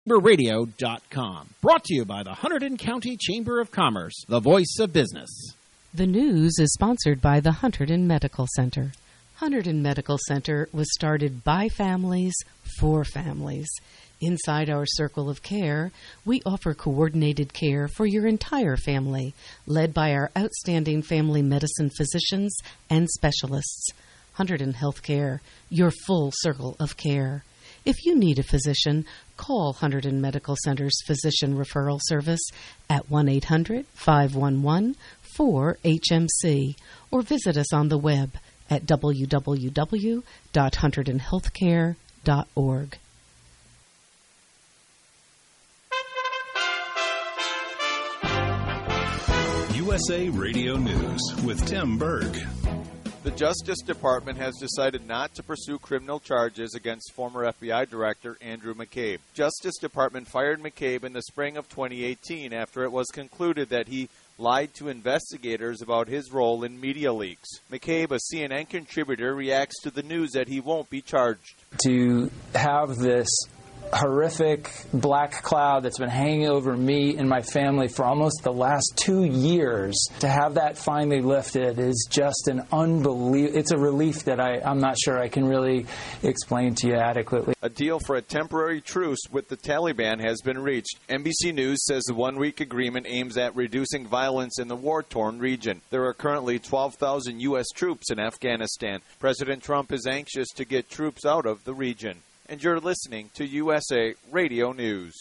Radio.com. Brought to you by the Hunterdon County Chamber of Commerce, the voice of business. The news is sponsored by the Hunterdon Medical Center. Hunterdon Medical Center was started by families for families. Inside our circle of care, we offer coordinated care for your entire family, led by our outstanding family medicine physicians and specialists. Hunterdon Healthcare, your full circle of care. If you need a physician, call Hunterdon Medical Center's Physician Referral Service at 1-800-511-4HMC or visit us on the web at www.hunterdonhealthcare.org. USA Radio News with Tim Berg. The Justice Department has decided not to pursue criminal charges against former FBI Director Andrew McCabe. Justice Department fired McCabe in the spring of 2018 after it was concluded that he lied to investigators about his role in media leaks. McCabe, a CNN contributor, reacts to the news that he won't be charged. To have this horrific black cloud that's been hanging over me and my family for almost the last 2 years, to have that finally lifted is just an it's a relief that I'm not sure I can really explain to you adequately. A deal for a temporary truce with the Taliban has been reached. NBC News says the one-week agreement aims at reducing violence in the war-torn region. There are currently 12,000 U.S. troops in Afghanistan. President Trump is anxious to get troops out of the region. And you're listening to USA Radio News.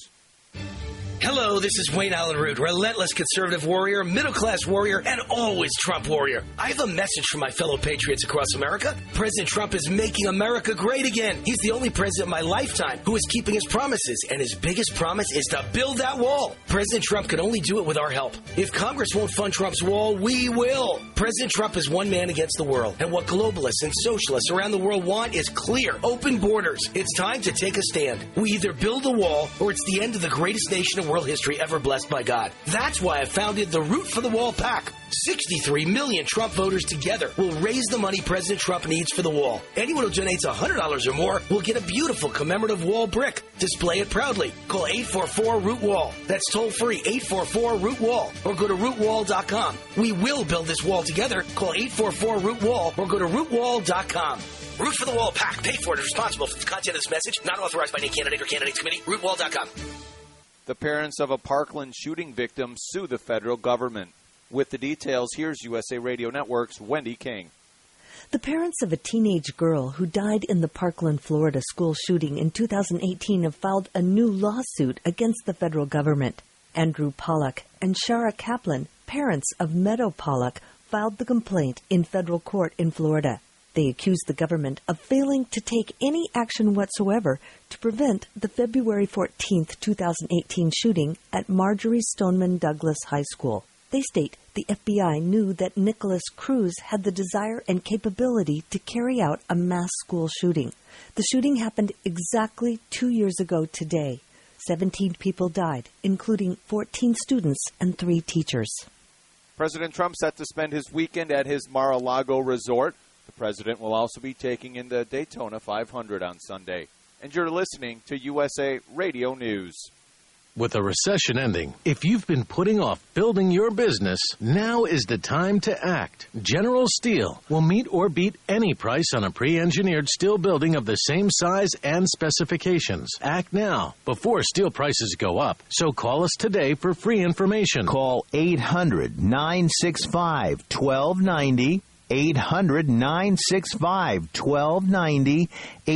Hello, this is Wayne Allen Root, relentless conservative warrior, middle-class warrior, and always Trump warrior. I have a message for my fellow patriots across America. President Trump is making America great again. He's the only president in my lifetime who is keeping his promises, and his biggest promise is to build that wall. President Trump can only do it with our help. If Congress won't fund Trump's wall, we will. President Trump is one man against the world, and what globalists and socialists around the world want is clear, open borders. It's time to take a stand. We either build a wall, or it's the end of the greatest nation in world history ever blessed by God. That's why I founded the Root for the Wall PAC. 63 million Trump voters together will raise the money President Trump needs for the wall. Anyone who donates $100 or more will get a beautiful commemorative wall brick. Display it proudly. Call 844-ROOT-WALL. That's toll-free, 844-ROOT-WALL. Or go to rootwall.com. We will build this wall together. Call 844-ROOT-WALL or go to rootwall.com. Root for the Wall PAC. Paid for and is responsible for the content of this message. Not authorized by any candidate or candidates committee. Rootwall.com. The parents of a Parkland shooting victim sue the federal government. With the details, here's USA Radio Network's Wendy King. The parents of a teenage girl who died in the Parkland, Florida school shooting in 2018 have filed a new lawsuit against the federal government. Andrew Pollock and Shara Kaplan, parents of Meadow Pollock, filed the complaint in federal court in Florida. They accused the government of failing to take any action whatsoever to prevent the February 14, 2018 shooting at Marjorie Stoneman Douglas High School. They state the FBI knew that Nicholas Cruz had the desire and capability to carry out a mass school shooting. The shooting happened exactly 2 years ago today. 17 people died, including 14 students and 3 teachers. President Trump set to spend his weekend at his Mar-a-Lago resort. The president will also be taking in the Daytona 500 on Sunday. And you're listening to USA Radio News. With a recession ending, if you've been putting off building your business, now is the time to act. General Steel will meet or beat any price on a pre-engineered steel building of the same size and specifications. Act now, before steel prices go up. So call us today for free information. Call 800-965-1290. 800-965-1290,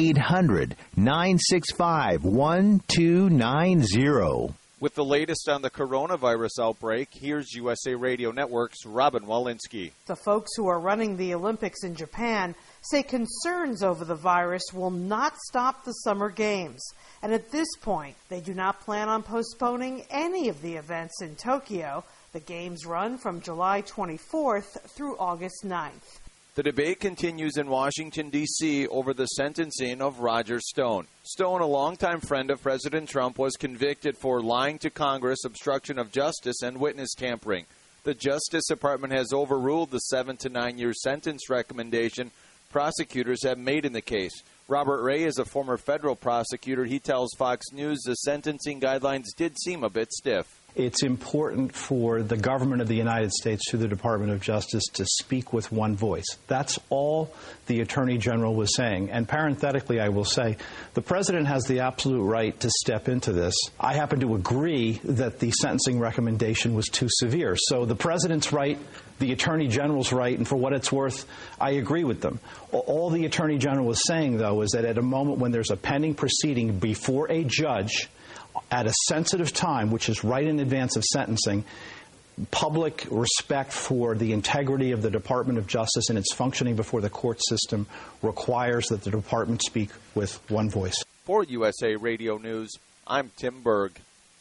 800-965-1290. With the latest on the coronavirus outbreak, here's USA Radio Network's Robin Walensky. The folks who are running the Olympics in Japan say concerns over the virus will not stop the Summer Games. And at this point, they do not plan on postponing any of the events in Tokyo. The games run from July 24th through August 9th. The debate continues in Washington, D.C. over the sentencing of Roger Stone. Stone, a longtime friend of President Trump, was convicted for lying to Congress, obstruction of justice, and witness tampering. The Justice Department has overruled the 7 to 9 year sentence recommendation prosecutors have made in the case. Robert Ray is a former federal prosecutor. He tells Fox News the sentencing guidelines did seem a bit stiff. It's important for the government of the United States through the Department of Justice to speak with one voice. That's all the Attorney General was saying. And parenthetically, I will say, the President has the absolute right to step into this. I happen to agree that the sentencing recommendation was too severe. So the President's right, the Attorney General's right, and for what it's worth, I agree with them. All the Attorney General was saying, though, is that at a moment when there's a pending proceeding before a judge, at a sensitive time, which is right in advance of sentencing, public respect for the integrity of the Department of Justice and its functioning before the court system requires that the department speak with one voice. For USA Radio News, I'm Tim Berg.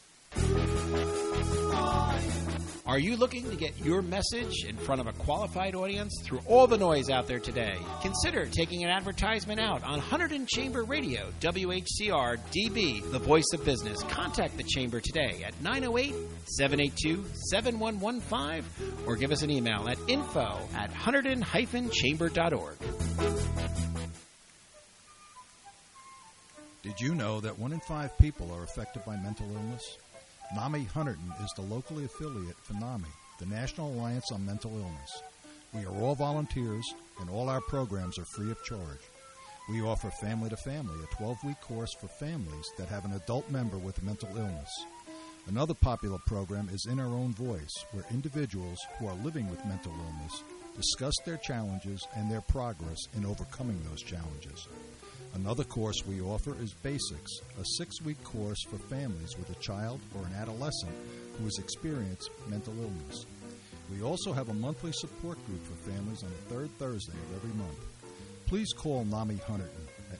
Are you looking to get your message in front of a qualified audience through all the noise out there today? Consider taking an advertisement out on Hunterdon Chamber Radio, WHCR DB, the voice of business. Contact the Chamber today at 908-782-7115 or give us an email at info@hunterdon-chamber.org. Did you know that 1 in 5 people are affected by mental illness? NAMI Hunterdon is the locally affiliate for NAMI, the National Alliance on Mental Illness. We are all volunteers, and all our programs are free of charge. We offer Family to Family, a 12-week course for families that have an adult member with mental illness. Another popular program is In Our Own Voice, where individuals who are living with mental illness discuss their challenges and their progress in overcoming those challenges. Another course we offer is Basics, a 6-week course for families with a child or an adolescent who has experienced mental illness. We also have a monthly support group for families on the third Thursday of every month. Please call NAMI Hunterdon at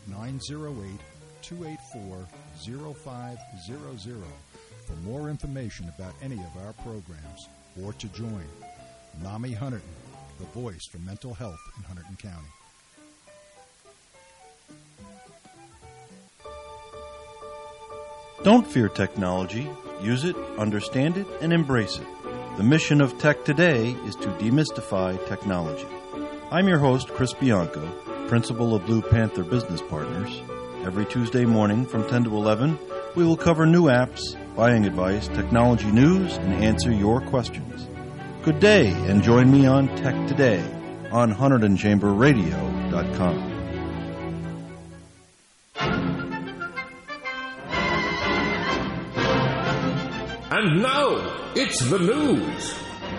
908-284-0500 for more information about any of our programs or to join. NAMI Hunterdon, the voice for mental health in Hunterdon County. Don't fear technology. Use it, understand it, and embrace it. The mission of Tech Today is to demystify technology. I'm your host, Chris Bianco, principal of Blue Panther Business Partners. Every Tuesday morning from 10 to 11, we will cover new apps, buying advice, technology news, and answer your questions. Good day, and join me on Tech Today on HunterdonChamberRadio.com. And now, it's the news.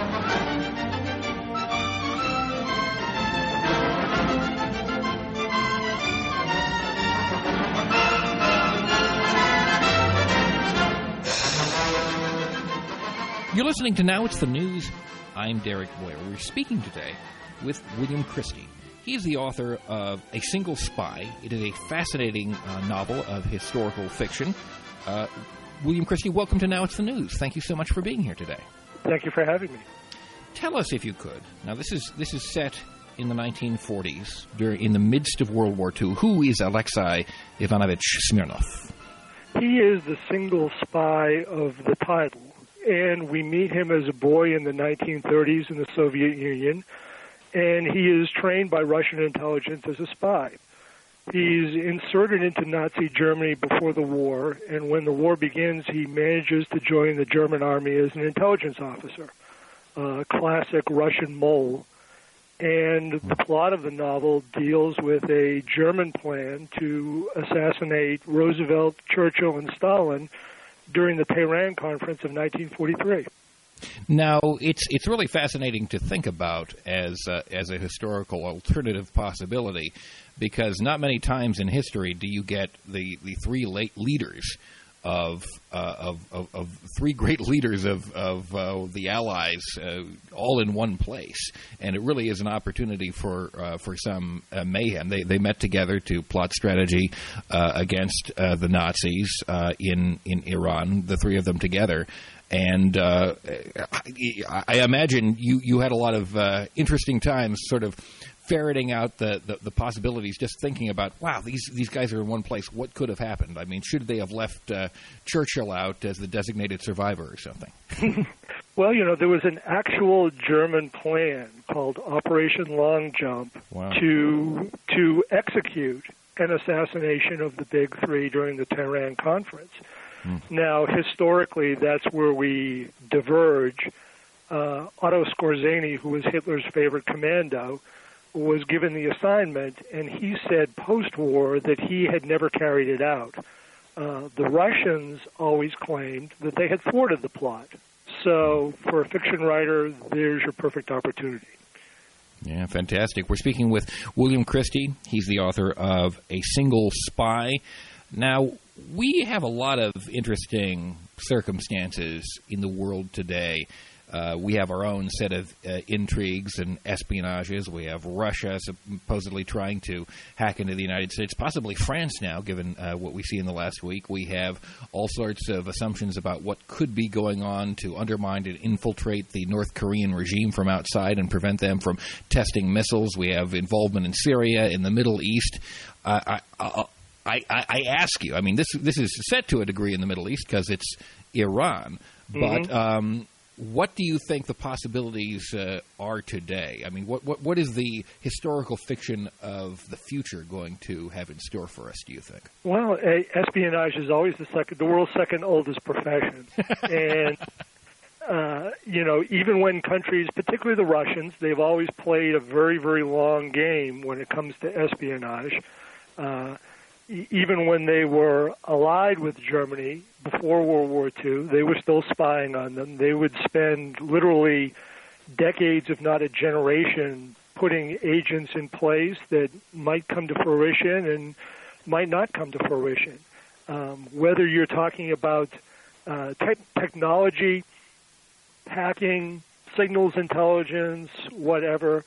You're listening to Now It's the News. I'm Derek Boyer. We're speaking today with William Christie. He's the author of A Single Spy. It is a fascinating novel of historical fiction. William Christie, welcome to Now It's the News. Thank you so much for being here today. Thank you for having me. Tell us, if you could. Now, this is set in the 1940s, in the midst of World War II. Who is Alexei Ivanovich Smirnov? He is the single spy of the title, and we meet him as a boy in the 1930s in the Soviet Union, and he is trained by Russian intelligence as a spy. He's inserted into Nazi Germany before the war, and when the war begins, he manages to join the German army as an intelligence officer, a classic Russian mole. And the plot of the novel deals with a German plan to assassinate Roosevelt, Churchill, and Stalin during the Tehran Conference of 1943. Now, it's really fascinating to think about as a historical alternative possibility, because not many times in history do you get the three leaders of three great leaders of the Allies all in one place, and it really is an opportunity for some mayhem. They met together to plot strategy against the Nazis in Iran, the three of them together. And I imagine you had a lot of interesting times sort of ferreting out the possibilities, just thinking about, wow, these guys are in one place. What could have happened? I mean, should they have left Churchill out as the designated survivor or something? Well, there was an actual German plan called Operation Long Jump to execute and assassination of the Big Three during the Tehran Conference. Now, historically, that's where we diverge. Otto Skorzeny, who was Hitler's favorite commando, was given the assignment, and he said post-war that he had never carried it out. The Russians always claimed that they had thwarted the plot. So for a fiction writer, there's your perfect opportunity. Yeah, fantastic. We're speaking with William Christie. He's the author of A Single Spy. Now, we have a lot of interesting circumstances in the world today. We have our own set of intrigues and espionages. We have Russia supposedly trying to hack into the United States, possibly France now, given what we see in the last week. We have all sorts of assumptions about what could be going on to undermine and infiltrate the North Korean regime from outside and prevent them from testing missiles. We have involvement in Syria, in the Middle East. I ask you, I mean, this is set to a degree in the Middle East because it's Iran, but what do you think the possibilities are today? I mean, what is the historical fiction of the future going to have in store for us, do you think? Well, espionage is always the world's second oldest profession. And, even when countries, particularly the Russians, they've always played a very, very long game when it comes to espionage. Even when they were allied with Germany before World War II, they were still spying on them. They would spend literally decades, if not a generation, putting agents in place that might come to fruition and might not come to fruition. Whether you're talking about technology, hacking, signals intelligence, whatever,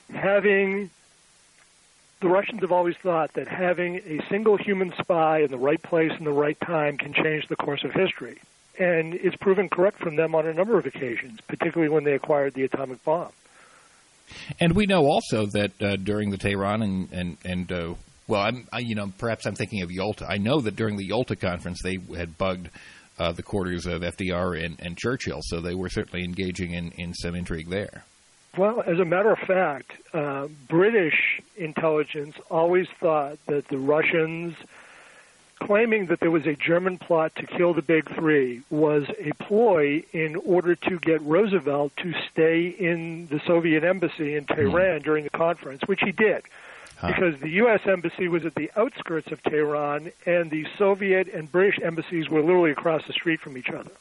the Russians have always thought that having a single human spy in the right place in the right time can change the course of history. And it's proven correct from them on a number of occasions, particularly when they acquired the atomic bomb. And we know also that during the Tehran perhaps I'm thinking of Yalta. I know that during the Yalta conference they had bugged the quarters of FDR and Churchill, so they were certainly engaging in some intrigue there. Well, as a matter of fact, British intelligence always thought that the Russians claiming that there was a German plot to kill the Big Three was a ploy in order to get Roosevelt to stay in the Soviet embassy in Tehran during the conference, which he did, because the U.S. embassy was at the outskirts of Tehran, and the Soviet and British embassies were literally across the street from each other.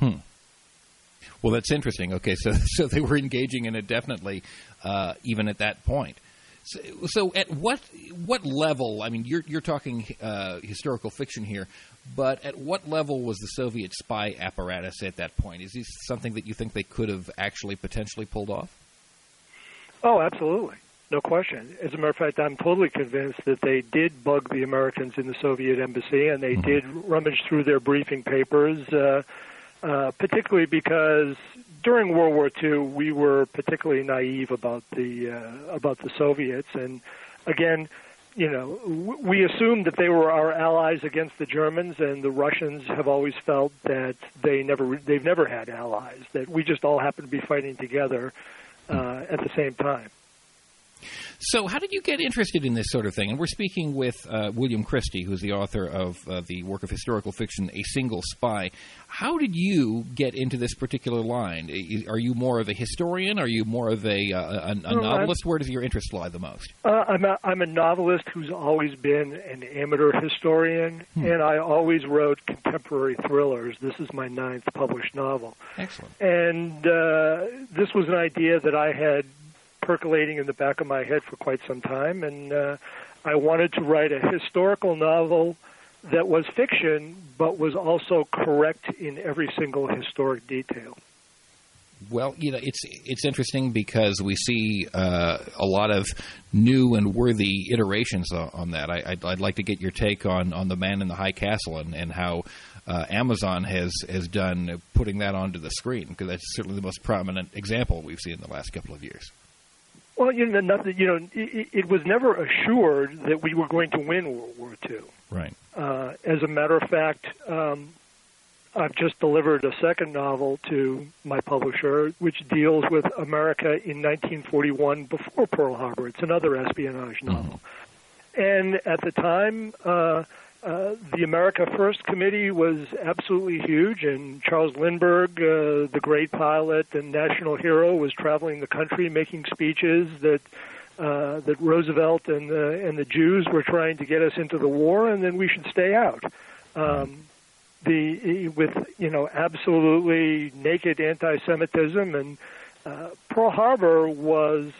Well, that's interesting. Okay, so they were engaging in it definitely, even at that point. So at what level? I mean, you're talking historical fiction here, but at what level was the Soviet spy apparatus at that point? Is this something that you think they could have actually potentially pulled off? Oh, absolutely. No question. As a matter of fact, I'm totally convinced that they did bug the Americans in the Soviet embassy, and they did rummage through their briefing papers, particularly because during World War II we were particularly naive about the Soviets, and again, we assumed that they were our allies against the Germans, and the Russians have always felt that they've never had allies, that we just all happen to be fighting together at the same time. So how did you get interested in this sort of thing? And we're speaking with William Christie, who's the author of the work of historical fiction, A Single Spy. How did you get into this particular line? Are you more of a historian? Are you more of a novelist? Where does your interest lie the most? I'm a novelist who's always been an amateur historian, and I always wrote contemporary thrillers. This is my 9th published novel. Excellent. And this was an idea that I had percolating in the back of my head for quite some time, and I wanted to write a historical novel that was fiction but was also correct in every single historic detail. Well, it's interesting because we see a lot of new and worthy iterations on that. I'd like to get your take on The Man in the High Castle and how Amazon has done putting that onto the screen, because that's certainly the most prominent example we've seen in the last couple of years. Well, it was never assured that we were going to win World War II. Right. As a matter of fact, I've just delivered a second novel to my publisher, which deals with America in 1941 before Pearl Harbor. It's another espionage novel. And at the time, the America First Committee was absolutely huge, and Charles Lindbergh, the great pilot and national hero, was traveling the country making speeches that Roosevelt and the Jews were trying to get us into the war, and then we should stay out. With absolutely naked anti-Semitism, and Pearl Harbor was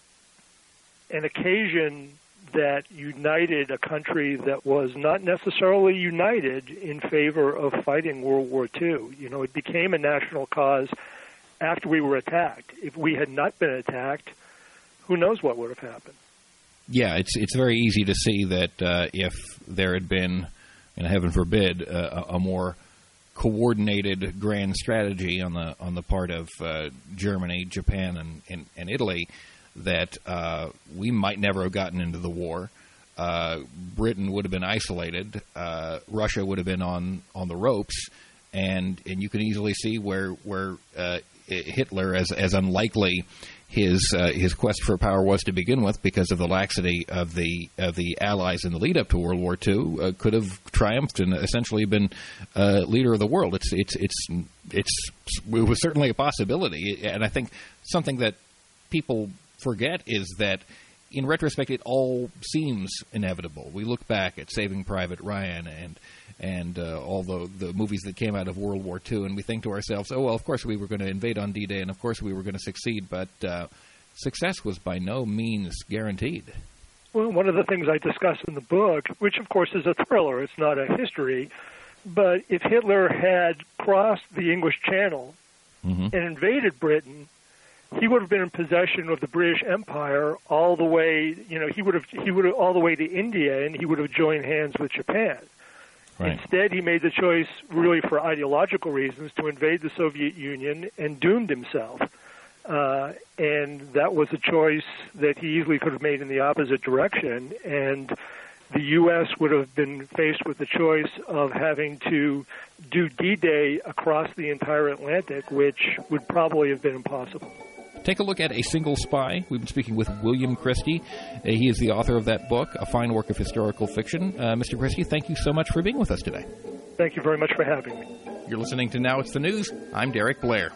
an occasion that united a country that was not necessarily united in favor of fighting World War II. It became a national cause after we were attacked. If we had not been attacked, who knows what would have happened? Yeah, it's very easy to see that if there had been, and heaven forbid, a more coordinated grand strategy on the part of Germany, Japan, and Italy, that we might never have gotten into the war. Britain would have been isolated. Russia would have been on the ropes, and you can easily see where Hitler, as unlikely his quest for power was to begin with, because of the laxity of the Allies in the lead up to World War II, could have triumphed and essentially been leader of the world. It was certainly a possibility, and I think something that people forget is that in retrospect it all seems inevitable. We look back at Saving Private Ryan and all the movies that came out of World War II, and we think to ourselves, oh, well, of course we were going to invade on D-Day, and of course we were going to succeed, but success was by no means guaranteed. Well, one of the things I discuss in the book, which of course is a thriller, it's not a history, but if Hitler had crossed the English Channel and invaded Britain, he would have been in possession of the British Empire all the way. He would have all the way to India, and he would have joined hands with Japan. Right. Instead, he made the choice, really for ideological reasons, to invade the Soviet Union and doomed himself. And that was a choice that he easily could have made in the opposite direction. And the U.S. would have been faced with the choice of having to do D-Day across the entire Atlantic, which would probably have been impossible. Take a look at A Single Spy. We've been speaking with William Christie. He is the author of that book, a fine work of historical fiction. Mr. Christie, thank you so much for being with us today. Thank you very much for having me. You're listening to Now It's the News. I'm Derek Blair.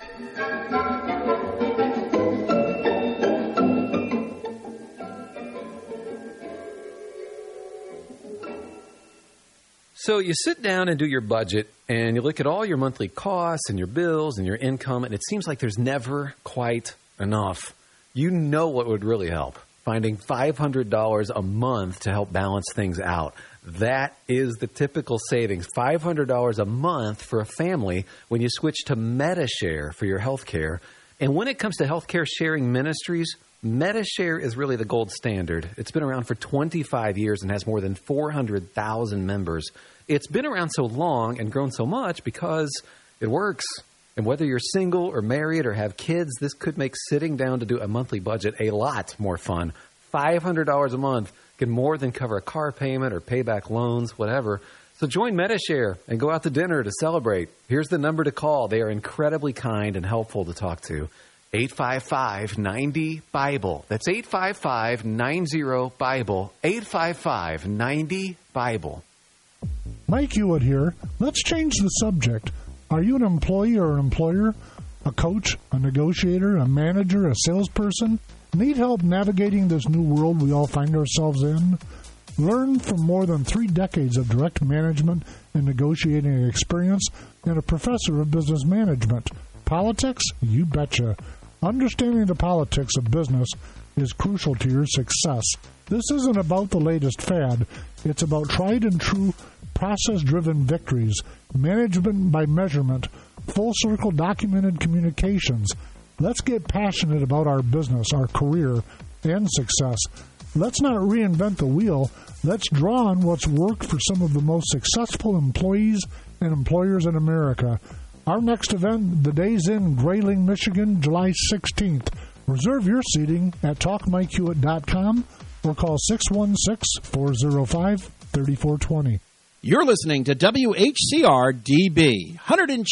So you sit down and do your budget, and you look at all your monthly costs and your bills and your income, and it seems like there's never quite enough. You know what would really help? Finding $500 a month to help balance things out. That is the typical savings, $500 a month for a family when you switch to Medi-Share for your health care. And when it comes to healthcare sharing ministries, Medi-Share is really the gold standard. It's been around for 25 years and has more than 400,000 members. It's been around so long and grown so much because it works. And whether you're single or married or have kids, this could make sitting down to do a monthly budget a lot more fun. $500 a month can more than cover a car payment or pay back loans, whatever. So join Medi-Share and go out to dinner to celebrate. Here's the number to call. They are incredibly kind and helpful to talk to. 855-90-BIBLE. That's 855-90-BIBLE. 855-90-BIBLE. Mike Hewitt here. Let's change the subject. Are you an employee or an employer? A coach, a negotiator, a manager, a salesperson? Need help navigating this new world we all find ourselves in? Learn from more than 3 decades of direct management and negotiating experience and a professor of business management. Politics? You betcha. Understanding the politics of business is crucial to your success. This isn't about the latest fad. It's about tried and true, process-driven victories, management by measurement, full-circle documented communications. Let's get passionate about our business, our career, and success. Let's not reinvent the wheel. Let's draw on what's worked for some of the most successful employees and employers in America. Our next event, The Days in Grayling, Michigan, July 16th. Reserve your seating at talkmikehewitt.com or call 616-405-3420. You're listening to WHCR-DB,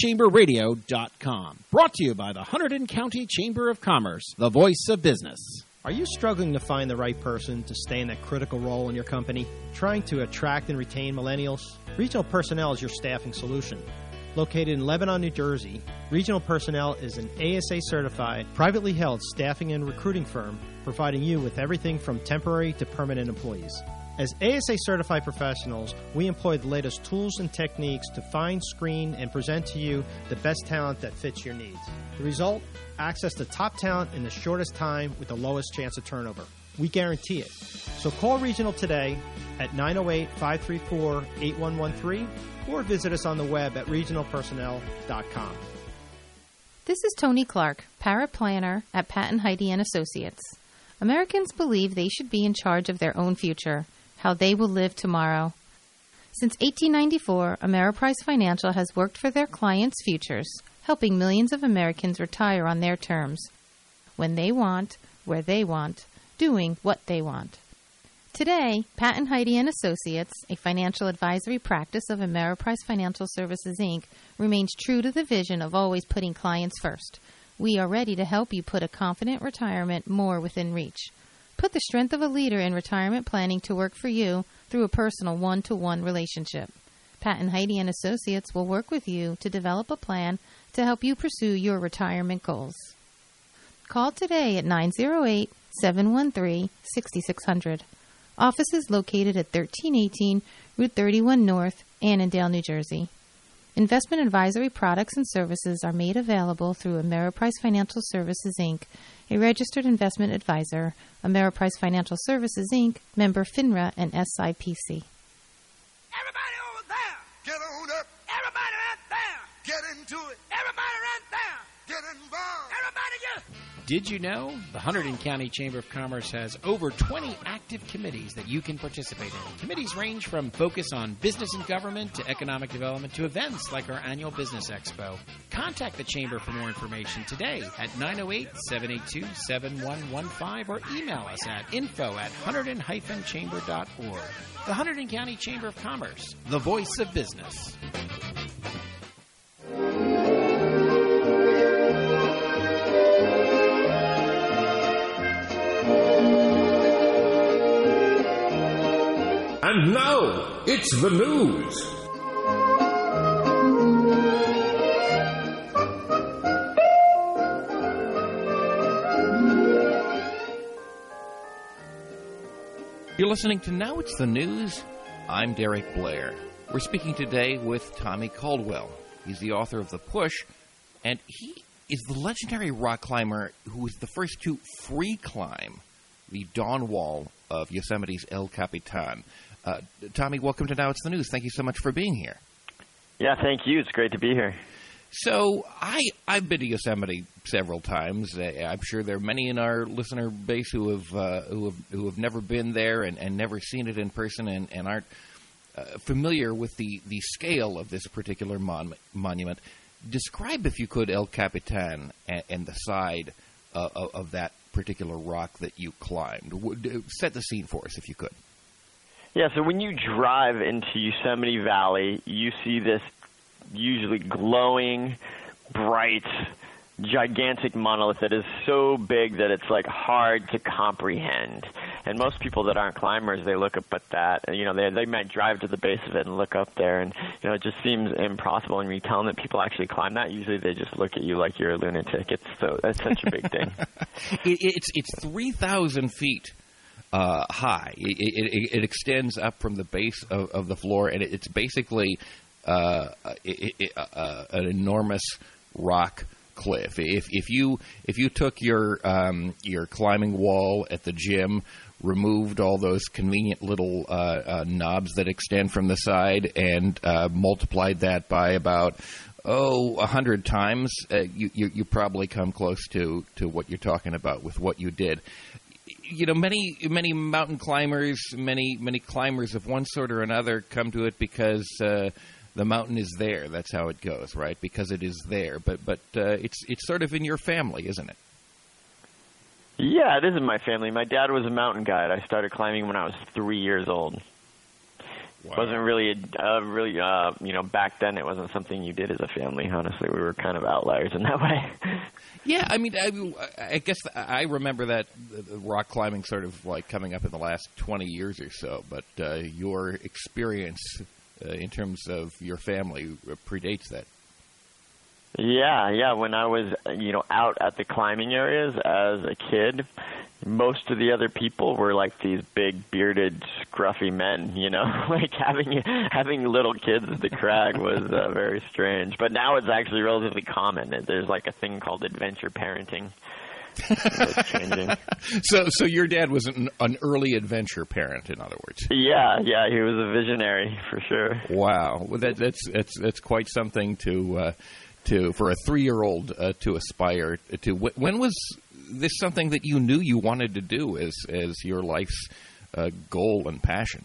HunterdonChamberRadio.com. Brought to you by the Hunterdon County Chamber of Commerce, the voice of business. Are you struggling to find the right person to stay in that critical role in your company? Trying to attract and retain millennials? Regional Personnel is your staffing solution. Located in Lebanon, New Jersey, Regional Personnel is an ASA-certified, privately held staffing and recruiting firm providing you with everything from temporary to permanent employees. As ASA-certified professionals, we employ the latest tools and techniques to find, screen, and present to you the best talent that fits your needs. The result? Access to top talent in the shortest time with the lowest chance of turnover. We guarantee it. So call Regional today at 908-534-8113 or visit us on the web at regionalpersonnel.com. This is Tony Clark, paraplanner at Patton Heidi & Associates. Americans believe they should be in charge of their own future, how they will live tomorrow. Since 1894, Ameriprise Financial has worked for their clients' futures, helping millions of Americans retire on their terms, when they want, where they want, doing what they want. Today, Patton Heidi & Associates, a financial advisory practice of Ameriprise Financial Services, Inc., remains true to the vision of always putting clients first. We are ready to help you put a confident retirement more within reach. Put the strength of a leader in retirement planning to work for you through a personal one-to-one relationship. Patton Heidi & Associates will work with you to develop a plan to help you pursue your retirement goals. Call today at 908-713-6600. Office is located at 1318 Route 31 North, Annandale, New Jersey. Investment advisory products and services are made available through Ameriprise Financial Services, Inc., a registered investment advisor. Ameriprise Financial Services, Inc., member FINRA and SIPC. Everybody over there, get on up. Everybody right there, get into it. Everybody right there, get involved. Everybody get. Did you know the Hunterdon County Chamber of Commerce has over 20 active committees that you can participate in? Committees range from focus on business and government to economic development to events like our annual Business Expo. Contact the Chamber for more information today at 908-782-7115 or email us at info@hunterdon-chamber.org. The Hunterdon County Chamber of Commerce, the voice of business. And now, it's the news. You're listening to Now It's the News. I'm Derek Blair. We're speaking today with Tommy Caldwell. He's the author of The Push, and he is the legendary rock climber who was the first to free climb the dawn wall of Yosemite's El Capitan. Tommy, welcome to Now It's the News. Thank you so much for being here. Yeah, thank you. It's great to be here. So I've been to Yosemite several times. I'm sure there are many in our listener base who have never been there and never seen it in person and aren't familiar with the scale of this particular monument. Describe, if you could, El Capitan and the side of that particular rock that you climbed. Set the scene for us, if you could. Yeah, so when you drive into Yosemite Valley, you see this usually glowing, bright, gigantic monolith that is so big that it's like hard to comprehend. And most people that aren't climbers, they look up at that, and they might drive to the base of it and look up there, and it just seems impossible. And when you tell them that people actually climb that, usually they just look at you like you're a lunatic. That's such a big thing. It's 3,000 feet high. It extends up from the base of the floor, and it's basically an enormous rock cliff. If you took your climbing wall at the gym, removed all those convenient little knobs that extend from the side, and multiplied that by about 100 times, you probably come close to what you're talking about with what you did. Many mountain climbers, many climbers of one sort or another come to it because the mountain is there. That's how it goes, right? Because it is there. But it's sort of in your family, isn't it? Yeah, it is in my family. My dad was a mountain guide. I started climbing when I was 3 years old. Wow. Wasn't really, back then it wasn't something you did as a family. Honestly, we were kind of outliers in that way. Yeah, I mean, I guess I remember that rock climbing sort of like coming up in the last 20 years or so, but your experience in terms of your family predates that. Yeah. When I was, out at the climbing areas as a kid, most of the other people were like these big, bearded, scruffy men, like having little kids at the crag was very strange. But now it's actually relatively common. There's like a thing called adventure parenting. It's changing. So your dad was an early adventure parent, in other words. Yeah, he was a visionary for sure. Wow, well, that's quite something to for a 3-year-old to aspire to. When was this something that you knew you wanted to do as your life's goal and passion?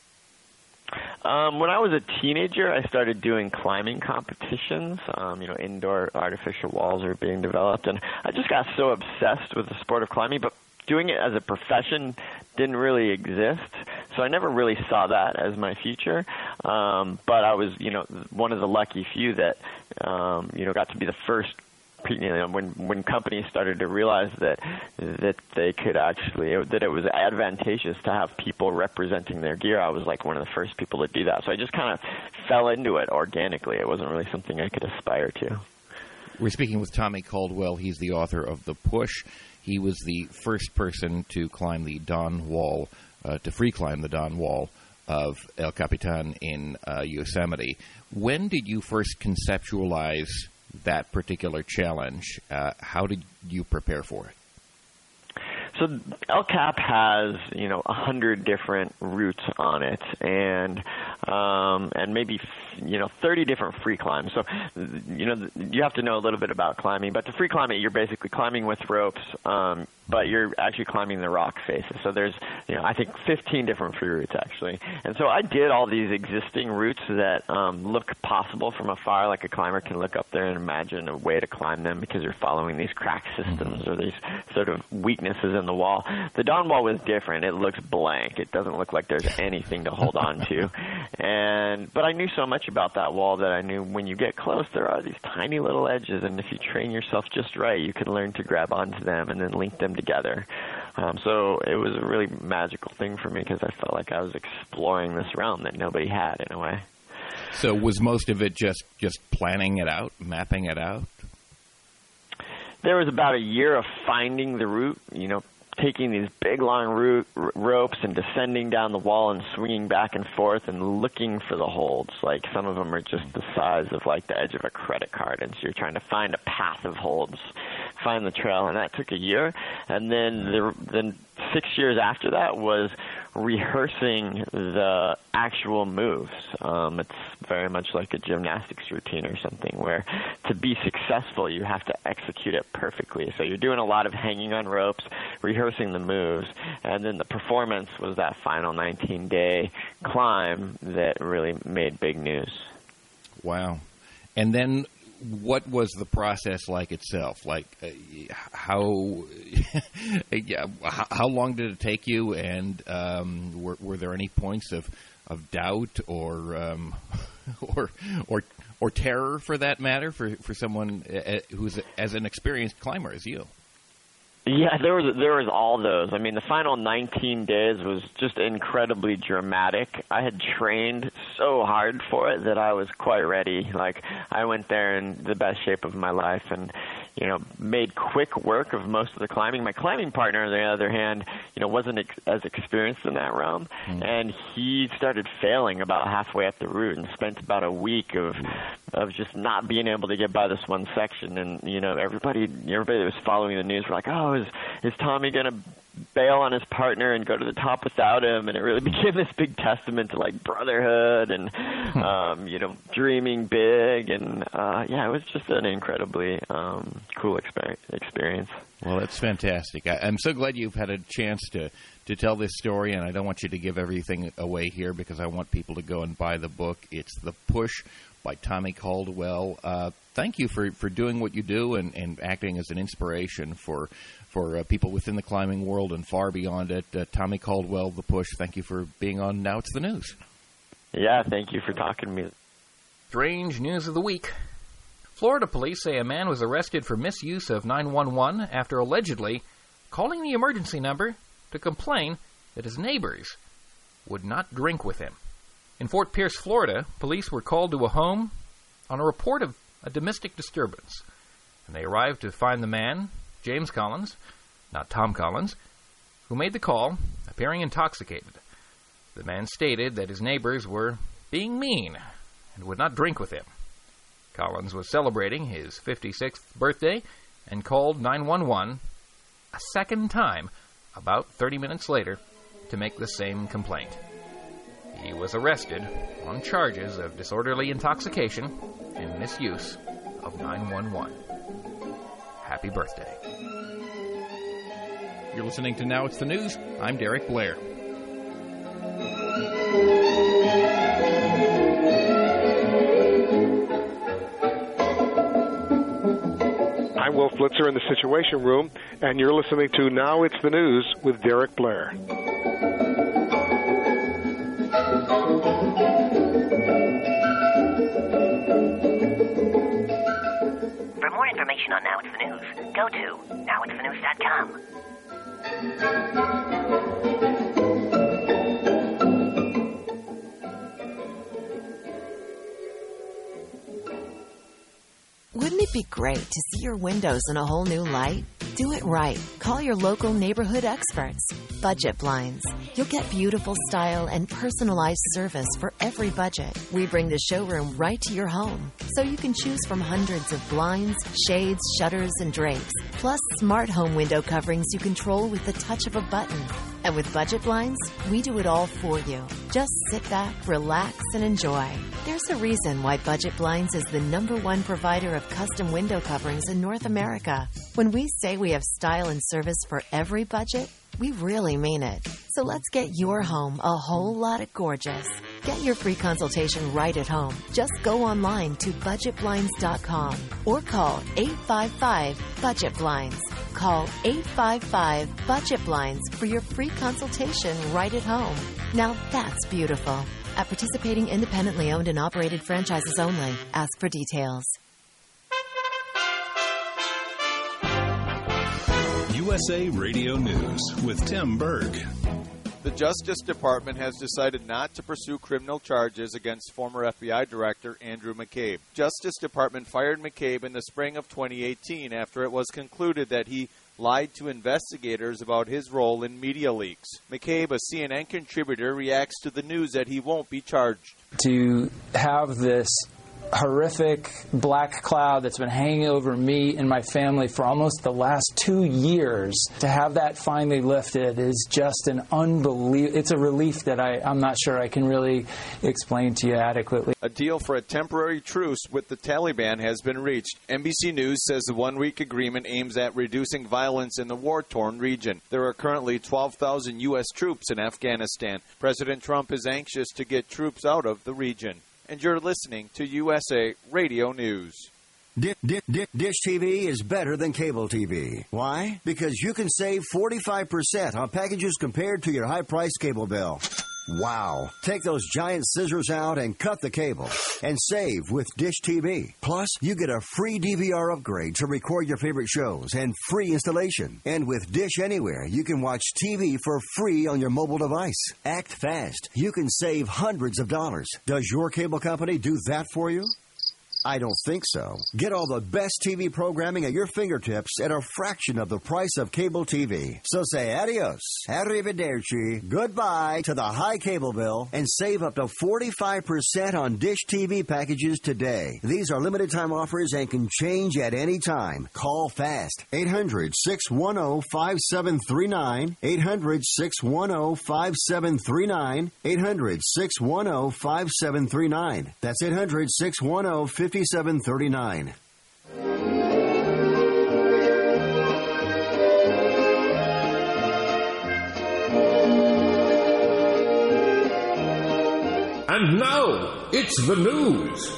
When I was a teenager, I started doing climbing competitions. Indoor artificial walls are being developed, and I just got so obsessed with the sport of climbing. But doing it as a profession didn't really exist, so I never really saw that as my future. But I was, one of the lucky few that, got to be the first. When companies started to realize that they could actually, that it was advantageous to have people representing their gear, I was like one of the first people to do that. So I just kind of fell into it organically. It wasn't really something I could aspire to. We're speaking with Tommy Caldwell. He's the author of The Push. He was the first person to climb the Dawn Wall, to free climb the Dawn Wall of El Capitan in Yosemite. When did you first conceptualize that particular challenge? How did you prepare for it? So El Cap has, 100 different routes on it, and maybe, 30 different free climbs. So, you have to know a little bit about climbing. But to free climb it, you're basically climbing with ropes, but you're actually climbing the rock faces. So there's, I think 15 different free routes actually. And so I did all these existing routes that look possible from afar, like a climber can look up there and imagine a way to climb them because you're following these crack systems or these sort of weaknesses in the wall. The Dawn Wall was different. It looks blank. It doesn't look like there's anything to hold on to. But I knew so much about that wall that I knew when you get close, there are these tiny little edges, and if you train yourself just right, you can learn to grab onto them and then link them together. So it was a really magical thing for me because I felt like I was exploring this realm that nobody had in a way. So was most of it just planning it out, mapping it out? There was about a year of finding the route, taking these big long ropes and descending down the wall and swinging back and forth and looking for the holds. Like some of them are just the size of like the edge of a credit card, and so you're trying to find a path of holds, find the trail, and that took a year. And then 6 years after that was rehearsing the actual moves. It's very much like a gymnastics routine or something where to be successful you have to execute it perfectly. So you're doing a lot of hanging on ropes, rehearsing the moves, and then the performance was that final 19-day climb that really made big news. Wow. And then what was the process like itself? Like how long did it take you, and were there any points of doubt or terror, for that matter, for someone who's as an experienced climber as you? Yeah, there was all those. I mean, the final 19 days was just incredibly dramatic. I had trained so hard for it that I was quite ready. Like, I went there in the best shape of my life and, made quick work of most of the climbing. My climbing partner, on the other hand, wasn't as experienced in that realm, and he started failing about halfway up the route and spent about a week of just not being able to get by this one section. And, everybody that was following the news were like, oh, is Tommy going to bail on his partner and go to the top without him? And it really became this big testament to like brotherhood and dreaming big, and it was just an incredibly cool experience. Well, that's fantastic. I'm so glad you've had a chance to tell this story, and I don't want you to give everything away here because I want people to go and buy the book. It's The Push by Tommy Caldwell. Thank you for doing what you do and acting as an inspiration for people within the climbing world and far beyond it. Tommy Caldwell, The Push, thank you for being on Now It's the News. Yeah, thank you for talking to me. Strange news of the week. Florida police say a man was arrested for misuse of 911 after allegedly calling the emergency number to complain that his neighbors would not drink with him. In Fort Pierce, Florida, police were called to a home on a report of a domestic disturbance, and they arrived to find the man, James Collins, not Tom Collins, who made the call, appearing intoxicated. The man stated that his neighbors were being mean and would not drink with him. Collins was celebrating his 56th birthday and called 911 a second time about 30 minutes later to make the same complaint. He was arrested on charges of disorderly intoxication and misuse of 911. Happy birthday. You're listening to Now It's the News. I'm Derek Blair. I'm Will Flitzer in the Situation Room, and you're listening to Now It's the News with Derek Blair. For more information on Now It's the News, go to nowitsthenews.com. Wouldn't it be great to see your windows in a whole new light? Do it right. Call your local neighborhood experts. Budget Blinds. You'll get beautiful style and personalized service for every budget. We bring the showroom right to your home, so you can choose from hundreds of blinds, shades, shutters, and drapes, plus smart home window coverings you control with the touch of a button. And with Budget Blinds, we do it all for you. Just sit back, relax, and enjoy. There's a reason why Budget Blinds is the #1 provider of custom window coverings in North America. When we say we have style and service for every budget, we really mean it. So let's get your home a whole lot of gorgeous. Get your free consultation right at home. Just go online to budgetblinds.com or call 855-BUDGET-BLINDS. Call 855-BUDGET-BLINDS for your free consultation right at home. Now that's beautiful. At participating independently owned and operated franchises only. Ask for details. USA Radio News with Tim Berg. The Justice Department has decided not to pursue criminal charges against former FBI Director Andrew McCabe. Justice Department fired McCabe in the spring of 2018 after it was concluded that he lied to investigators about his role in media leaks. McCabe, a CNN contributor, reacts to the news that he won't be charged. To have this horrific black cloud that's been hanging over me and my family for almost the last 2 years, to have that finally lifted is just an unbelievable, it's a relief that I'm not sure I can really explain to you adequately. A deal for a temporary truce with the Taliban has been reached. NBC News says the one-week agreement aims at reducing violence in the war-torn region. There are currently 12,000 U.S. troops in Afghanistan. President Trump is anxious to get troops out of the region. And you're listening to USA Radio News. Dish TV is better than cable TV. Why? Because you can save 45% on packages compared to your high-priced cable bill. Wow. Take those giant scissors out and cut the cable and save with Dish TV. Plus, you get a free DVR upgrade to record your favorite shows and free installation. And with Dish Anywhere, you can watch TV for free on your mobile device. Act fast. You can save hundreds of dollars. Does your cable company do that for you? I don't think so. Get all the best TV programming at your fingertips at a fraction of the price of cable TV. So say adios, arrivederci, goodbye to the high cable bill and save up to 45% on Dish TV packages today. These are limited time offers and can change at any time. Call fast. 800-610-5739. 800-610-5739. 800-610-5739. That's 800-610-5739. 5739. And now, it's the news.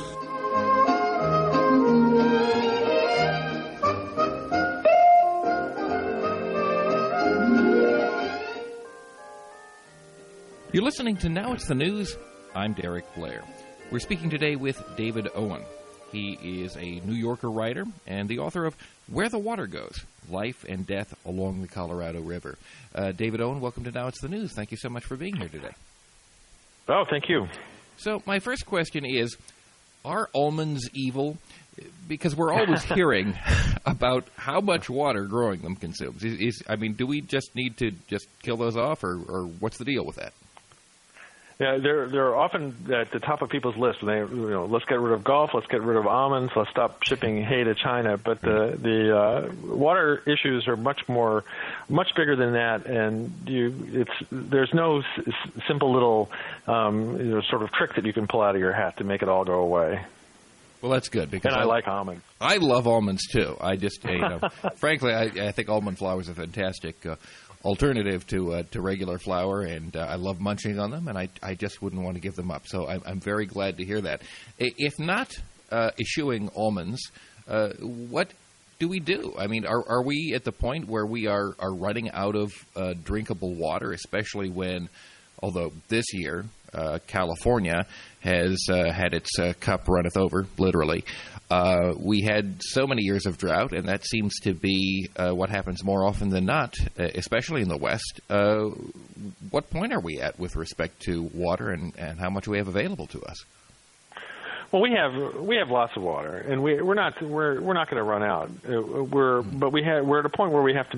You're listening to Now It's the News. I'm Derek Blair. We're speaking today with David Owen. He is a New Yorker writer and the author of Where the Water Goes, Life and Death Along the Colorado River. David Owen, welcome to Now It's the News. Thank you so much for being here today. Oh, thank you. So my first question is, are almonds evil? Because we're always hearing about how much water growing them consumes. Do we just need to just kill those off, or what's the deal with that? Yeah, they're often at the top of people's list. Let's get rid of golf, let's get rid of almonds, let's stop shipping hay to China. But the water issues are much bigger than that, and there's no simple little sort of trick that you can pull out of your hat to make it all go away. Well, that's good, because I like almonds. I love almonds too. I just, frankly, I think almond flour is a fantastic alternative to regular flour, and I love munching on them, and I just wouldn't want to give them up. So I'm very glad to hear that. If not eschewing almonds, what do we do? I mean, are we at the point where we are running out of drinkable water, especially when, although this year California has had its cup runneth over, literally. We had so many years of drought, and that seems to be what happens more often than not, especially in the West. What point are we at with respect to water and how much we have available to us? Well, we have lots of water, and we're not going to run out. We're at a point where we have to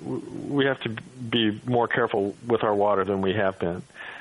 be more careful with our water than we have been.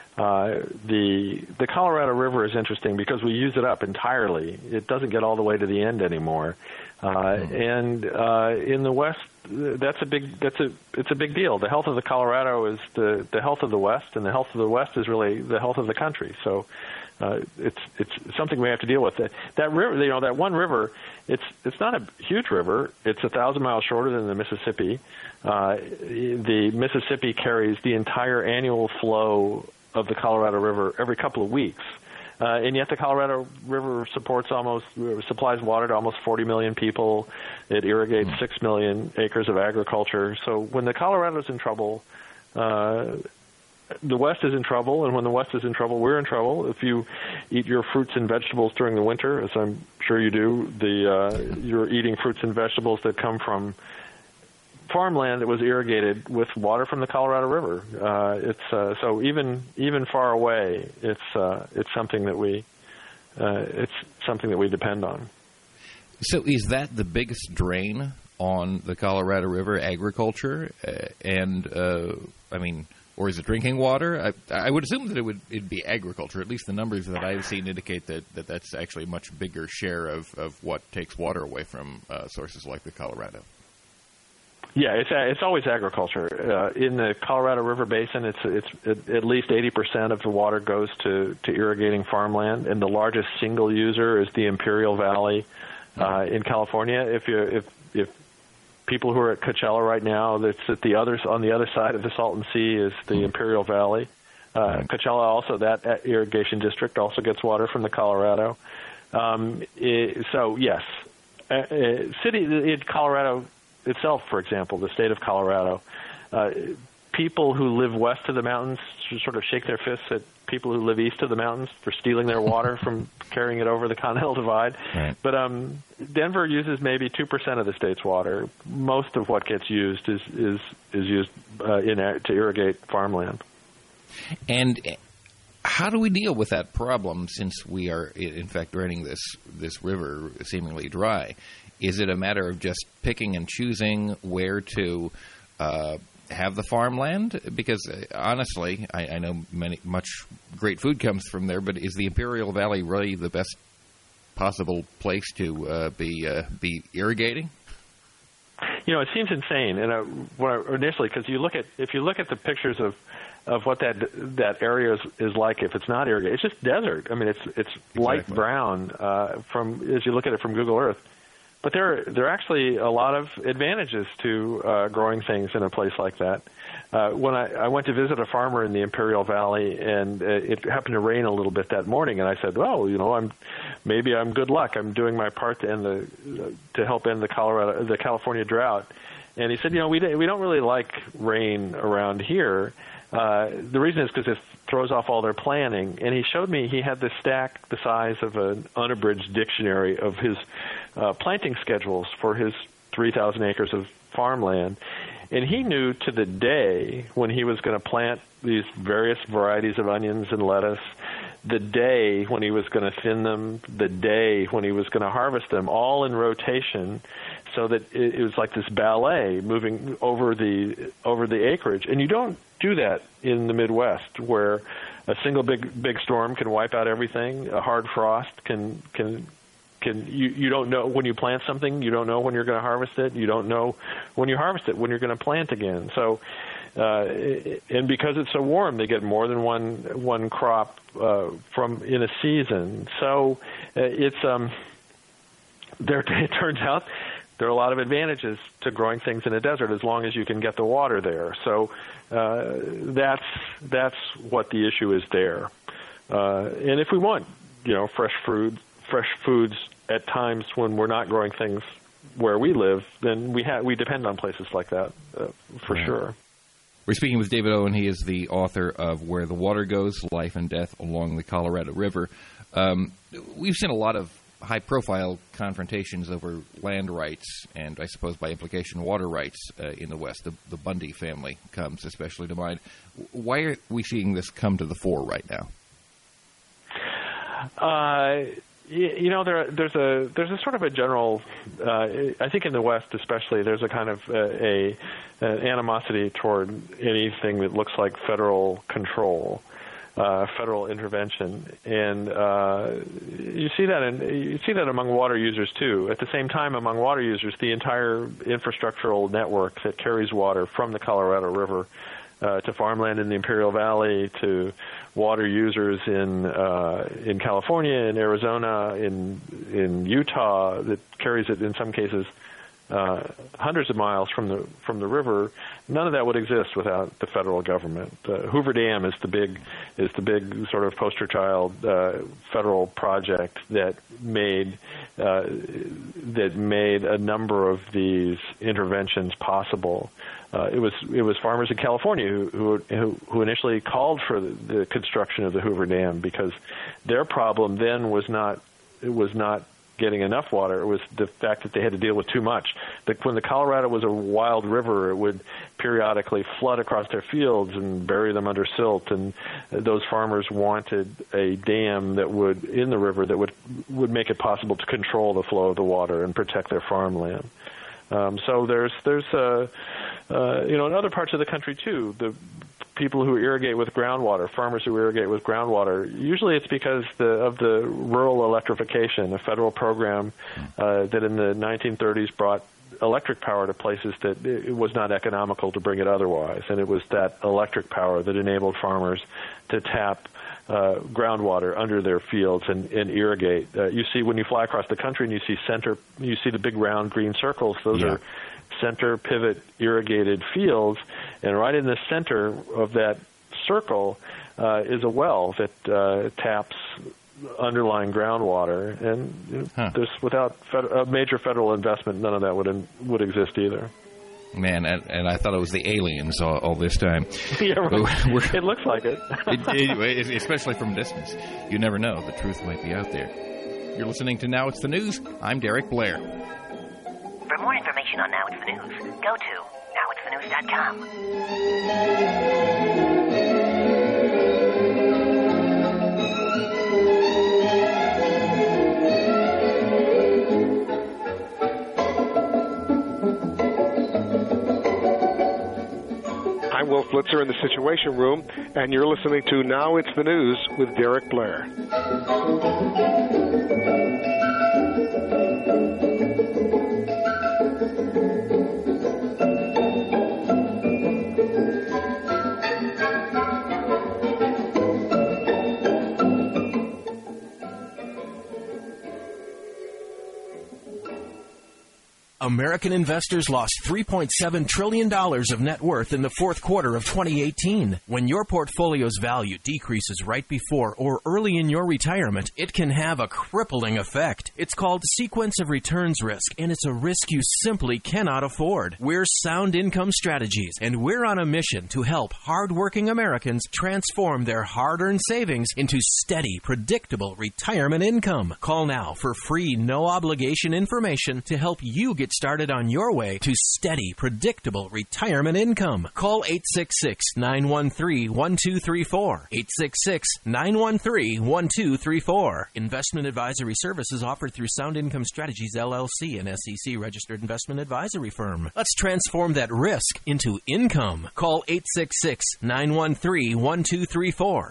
The Colorado River is interesting because we use it up entirely. It doesn't get all the way to the end anymore. And in the West, it's a big deal. The health of the Colorado is the health of the West, and the health of the West is really the health of the country. So it's something we have to deal with. That river, that one river, it's not a huge river. It's 1,000 miles shorter than the Mississippi. The Mississippi carries the entire annual flow of the Colorado River every couple of weeks. And yet the Colorado River supplies water to almost 40 million people. It irrigates 6 million acres of agriculture. So when the Colorado's in trouble, the West is in trouble, and when the West is in trouble, we're in trouble. If you eat your fruits and vegetables during the winter, as I'm sure you do, you're eating fruits and vegetables that come from farmland that was irrigated with water from the Colorado River. So even far away, it's something that we depend on. So is that the biggest drain on the Colorado River, agriculture, or is it drinking water? I would assume that it'd be agriculture. At least the numbers that I've seen indicate that that's actually a much bigger share of what takes water away from sources like the Colorado. Yeah, it's always agriculture. In the Colorado River Basin, it's at least 80% of the water goes to irrigating farmland, and the largest single user is the Imperial Valley in California. If people who are at Coachella right now, that's on the other side of the Salton Sea is the Imperial Valley. Coachella also, that irrigation district also gets water from the Colorado. So yes, city in Colorado itself, for example, the state of Colorado, people who live west of the mountains sort of shake their fists at people who live east of the mountains for stealing their water from carrying it over the Continental Divide. Right. But Denver uses maybe 2% of the state's water. Most of what gets used is used to irrigate farmland. And how do we deal with that problem since we are, in fact, draining this river seemingly dry? Is it a matter of just picking and choosing where to have the farmland? Because honestly, I know much great food comes from there, but is the Imperial Valley really the best possible place to be irrigating? It seems insane. And initially, because if you look at the pictures of what that area is like, if it's not irrigated, it's just desert. I mean, it's light brown as you look at it from Google Earth. But there are actually a lot of advantages to growing things in a place like that. When I went to visit a farmer in the Imperial Valley, and it happened to rain a little bit that morning, and I said, "Well, maybe I'm good luck. I'm doing my part to help end the California drought." And he said, "We don't really like rain around here. The reason is because it throws off all their planning. And he showed me he had this stack the size of an unabridged dictionary of his planting schedules for his 3,000 acres of farmland. And he knew to the day when he was going to plant these various varieties of onions and lettuce, the day when he was going to thin them, the day when he was going to harvest them, all in rotation, so that it was like this ballet moving over the acreage. And you don't do that in the Midwest, where a single big storm can wipe out everything. A hard frost can you don't know when you plant something, you don't know when you're going to harvest it. You don't know when you harvest it when you're going to plant again. So, and because it's so warm, they get more than one crop from in a season. So it turns out there are a lot of advantages to growing things in a desert as long as you can get the water there. So that's what the issue is there. And if we want, fresh foods at times when we're not growing things where we live, then we depend on places like that for sure. We're speaking with David Owen. He is the author of Where the Water Goes, Life and Death Along the Colorado River. We've seen a lot of high-profile confrontations over land rights and, I suppose, by implication, water rights in the West. The Bundy family comes especially to mind. Why are we seeing this come to the fore right now? There's a sort of a general, I think in the West especially, there's a kind of an animosity toward anything that looks like federal control, federal intervention, and you see that among water users too. At the same time, among water users, the entire infrastructural network that carries water from the Colorado River to farmland in the Imperial Valley, to water users in California, in Arizona, in Utah, that carries it in some cases hundreds of miles from the river. None of that would exist without the federal government. Hoover Dam is the big sort of poster child federal project that made a number of these interventions possible. It was farmers in California who initially called for the construction of the Hoover Dam, because their problem then was not getting enough water. It was the fact that they had to deal with too much. When the Colorado was a wild river, it would periodically flood across their fields and bury them under silt, and those farmers wanted a dam in the river that would make it possible to control the flow of the water and protect their farmland. So there's in other parts of the country too, the people who irrigate with groundwater, farmers who irrigate with groundwater, usually it's because of the rural electrification, a federal program that in the 1930s brought electric power to places that it was not economical to bring it otherwise. And it was that electric power that enabled farmers to tap groundwater under their fields and irrigate. You see when you fly across the country and you see the big round green circles, those are center pivot irrigated fields, and right in the center of that circle is a well that taps underlying groundwater, and there's without a major federal investment, none of that would exist either. Man, and I thought it was the aliens all this time. Yeah, right. It looks like it. Especially from distance. You never know. The truth might be out there. You're listening to Now It's the News. I'm Derek Blair. For more information on Now It's the News, go to nowitsthenews.com. I'm Will Flitzer in the Situation Room, and you're listening to Now It's the News with Derek Blair. American investors lost $3.7 trillion of net worth in the fourth quarter of 2018. When your portfolio's value decreases right before or early in your retirement, it can have a crippling effect. It's called sequence of returns risk, and it's a risk you simply cannot afford. We're Sound Income Strategies, and we're on a mission to help hardworking Americans transform their hard-earned savings into steady, predictable retirement income. Call now for free, no-obligation information to help you get started on your way to steady, predictable retirement income. Call 866-913-1234. 866-913-1234. Investment advisory services offered through Sound Income Strategies, LLC, an SEC-registered investment advisory firm. Let's transform that risk into income. Call 866-913-1234.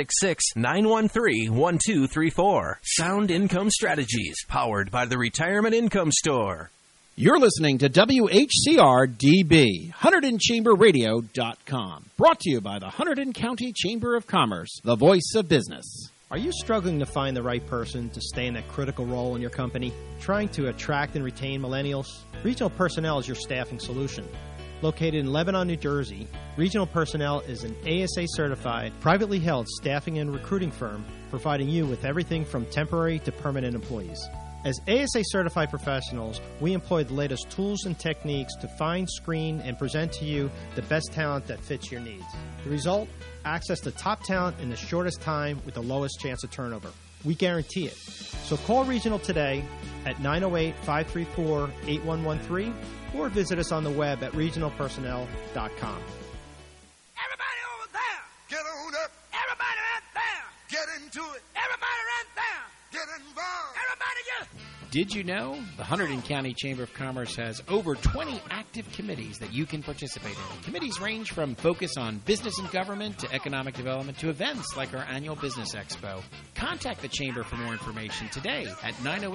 866-913-1234. Sound Income Strategies, powered by the Retirement Income Store. You're listening to WHCR-DB, HunterdonChamberRadio.com. Brought to you by the Hunterdon County Chamber of Commerce, the voice of business. Are you struggling to find the right person to stay in that critical role in your company? Trying to attract and retain millennials? Regional Personnel is your staffing solution. Located in Lebanon, New Jersey, Regional Personnel is an ASA-certified, privately held staffing and recruiting firm providing you with everything from temporary to permanent employees. As ASA-certified professionals, we employ the latest tools and techniques to find, screen, and present to you the best talent that fits your needs. The result? Access to top talent in the shortest time with the lowest chance of turnover. We guarantee it. So call Regional today at 908-534-8113 or visit us on the web at regionalpersonnel.com. Everybody over there, get on up. Everybody right there, get into it. Everybody right there, get involved. Everybody get... Did you know the Hunterdon County Chamber of Commerce has over 20 active committees that you can participate in? Committees range from focus on business and government to economic development to events like our annual Business Expo. Contact the Chamber for more information today at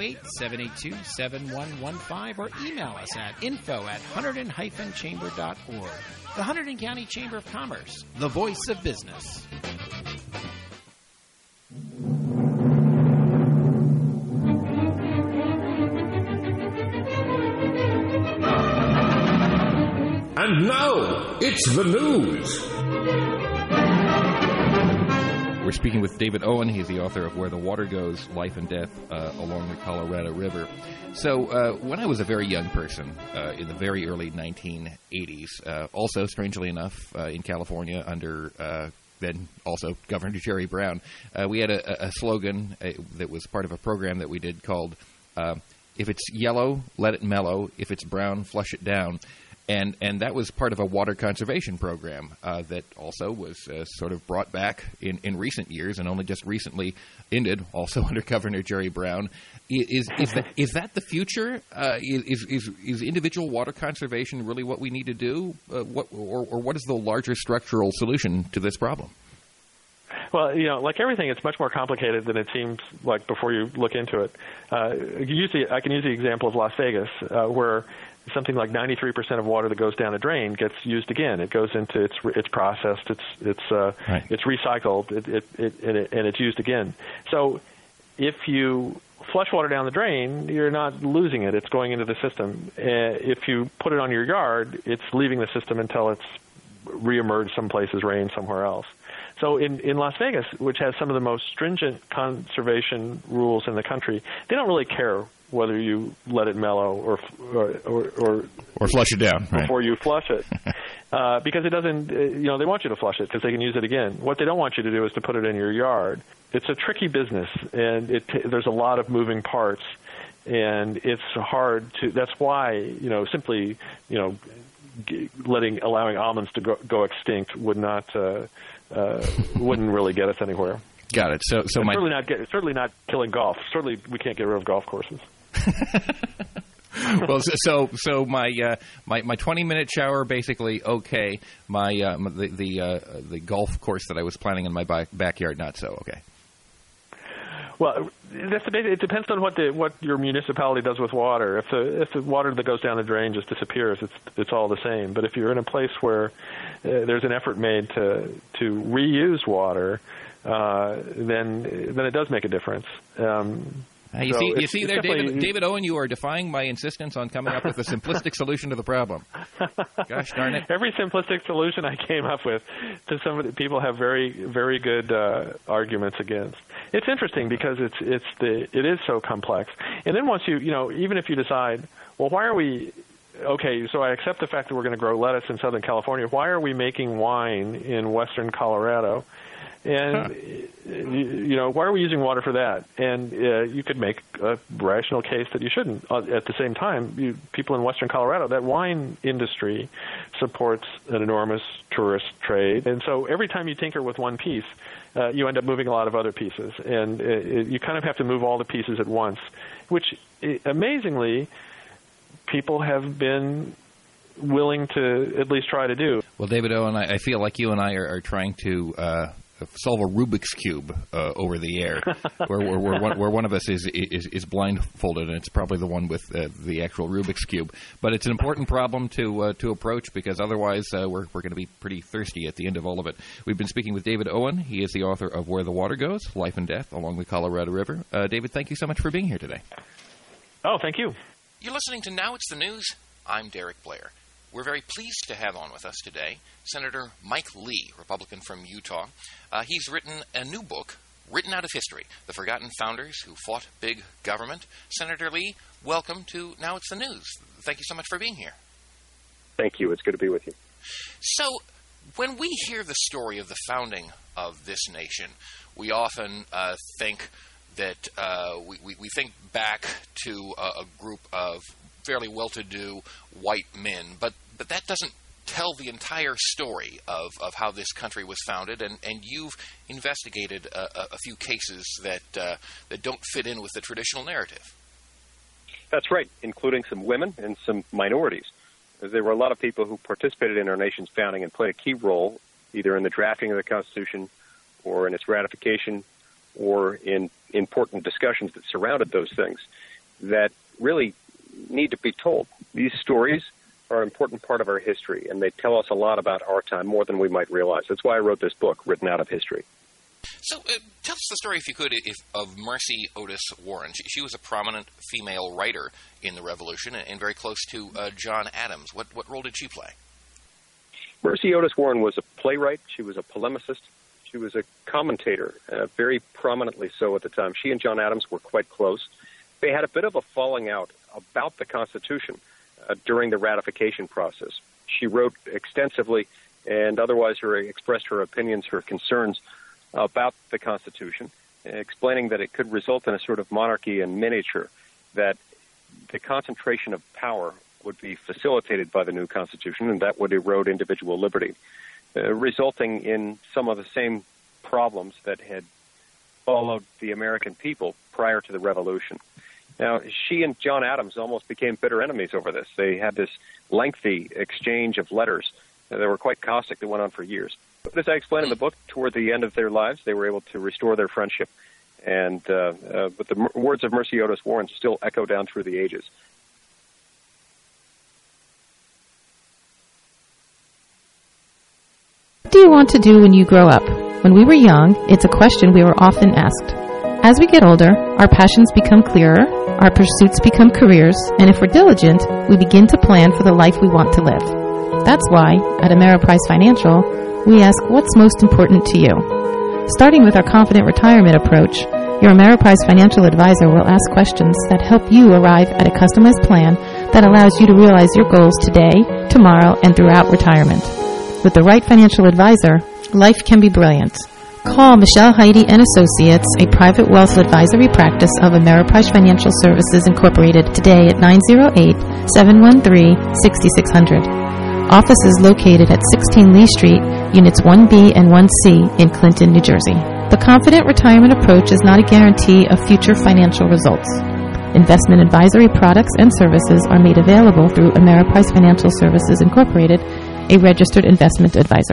908-782-7115 or email us at info@hunterdon-chamber.org. The Hunterdon County Chamber of Commerce, the voice of business. And now, it's the news. We're speaking with David Owen. He's the author of Where the Water Goes, Life and Death Along the Colorado River. So when I was a very young person in the very early 1980s, also, strangely enough, in California under then also Governor Jerry Brown, we had a slogan that was part of a program that we did called, if it's yellow, let it mellow. If it's brown, flush it down. And that was part of a water conservation program that also was sort of brought back in recent years and only just recently ended, also under Governor Jerry Brown. Is that the future? Is individual water conservation really what we need to do? What is the larger structural solution to this problem? Well, like everything, it's much more complicated than it seems like before you look into it. I can use the example of Las Vegas, where something like 93% of water that goes down a drain gets used again. It goes into it's processed, it's recycled, and it's used again. So if you flush water down the drain, you're not losing it. It's going into the system. If you put it on your yard, it's leaving the system until it's reemerged someplace as rain somewhere else. So in Las Vegas, which has some of the most stringent conservation rules in the country, they don't really care whether you let it mellow or flush it down before you flush it, because it doesn't. They want you to flush it because they can use it again. What they don't want you to do is to put it in your yard. It's a tricky business, and there's a lot of moving parts, and it's hard to. That's why simply allowing almonds to go extinct wouldn't really get us anywhere. Got it. So certainly not killing golf. Certainly we can't get rid of golf courses. Well, so my 20-minute shower basically okay. The golf course that I was planning in my backyard not so okay. Well, it depends on what your municipality does with water. If the water that goes down the drain just disappears, it's all the same. But if you're in a place where there's an effort made to reuse water, then it does make a difference. You see there, David Owen, you are defying my insistence on coming up with a simplistic solution to the problem. Gosh darn it. Every simplistic solution I came up with, some of the people have very, very good arguments against. It's interesting because it is so complex. And then once even if you decide, well, why are we, okay, so I accept the fact that we're going to grow lettuce in Southern California. Why are we making wine in Western Colorado? And, why are we using water for that? And you could make a rational case that you shouldn't. At the same time, people in Western Colorado, that wine industry supports an enormous tourist trade. And so every time you tinker with one piece, you end up moving a lot of other pieces. And you kind of have to move all the pieces at once, which, amazingly, people have been willing to at least try to do. Well, David Owen, I feel like you and I are trying to solve a Rubik's Cube over the air, where one of us is blindfolded, and it's probably the one with the actual Rubik's Cube. But it's an important problem to approach, because otherwise we're going to be pretty thirsty at the end of all of it. We've been speaking with David Owen. He is the author of Where the Water Goes, Life and Death Along the Colorado River. David, thank you so much for being here today. Oh, thank you. You're listening to Now It's the News. I'm Derek Blair. We're very pleased to have on with us today Senator Mike Lee, Republican from Utah. He's written a new book, Written Out of History, The Forgotten Founders Who Fought Big Government. Senator Lee, welcome to Now It's the News. Thank you so much for being here. Thank you. It's good to be with you. So, when we hear the story of the founding of this nation, we often think that we think back to a group of fairly well-to-do white men, but that doesn't tell the entire story of how this country was founded, and you've investigated a few cases that don't fit in with the traditional narrative. That's right, including some women and some minorities. There were a lot of people who participated in our nation's founding and played a key role, either in the drafting of the Constitution or in its ratification or in important discussions that surrounded those things that really need to be told. These stories are an important part of our history, and they tell us a lot about our time, more than we might realize. That's why I wrote this book, Written Out of History. So tell us the story, if you could, of Mercy Otis Warren. She was a prominent female writer in the Revolution and very close to John Adams. What role did she play? Mercy Otis Warren was a playwright. She was a polemicist. She was a commentator, very prominently so at the time. She and John Adams were quite close. They had a bit of a falling out about the Constitution during the ratification process. She wrote extensively and otherwise expressed her opinions, her concerns about the Constitution, explaining that it could result in a sort of monarchy in miniature, that the concentration of power would be facilitated by the new Constitution, and that would erode individual liberty, resulting in some of the same problems that had followed the American people prior to the Revolution. Now, she and John Adams almost became bitter enemies over this. They had this lengthy exchange of letters that were quite caustic that went on for years. But as I explain in the book, toward the end of their lives, they were able to restore their friendship. And but the words of Mercy Otis Warren still echo down through the ages. What do you want to do when you grow up? When we were young, it's a question we were often asked. As we get older, our passions become clearer, our pursuits become careers, and if we're diligent, we begin to plan for the life we want to live. That's why, at Ameriprise Financial, we ask what's most important to you. Starting with our Confident Retirement approach, your Ameriprise Financial advisor will ask questions that help you arrive at a customized plan that allows you to realize your goals today, tomorrow, and throughout retirement. With the right financial advisor, life can be brilliant. Call Michelle Heidi and Associates, a private wealth advisory practice of Ameriprise Financial Services Incorporated, today at 908-713-6600. Office is located at 16 Lee Street, Units 1B and 1C in Clinton, New Jersey. The Confident Retirement approach is not a guarantee of future financial results. Investment advisory products and services are made available through Ameriprise Financial Services Incorporated, a registered investment advisor.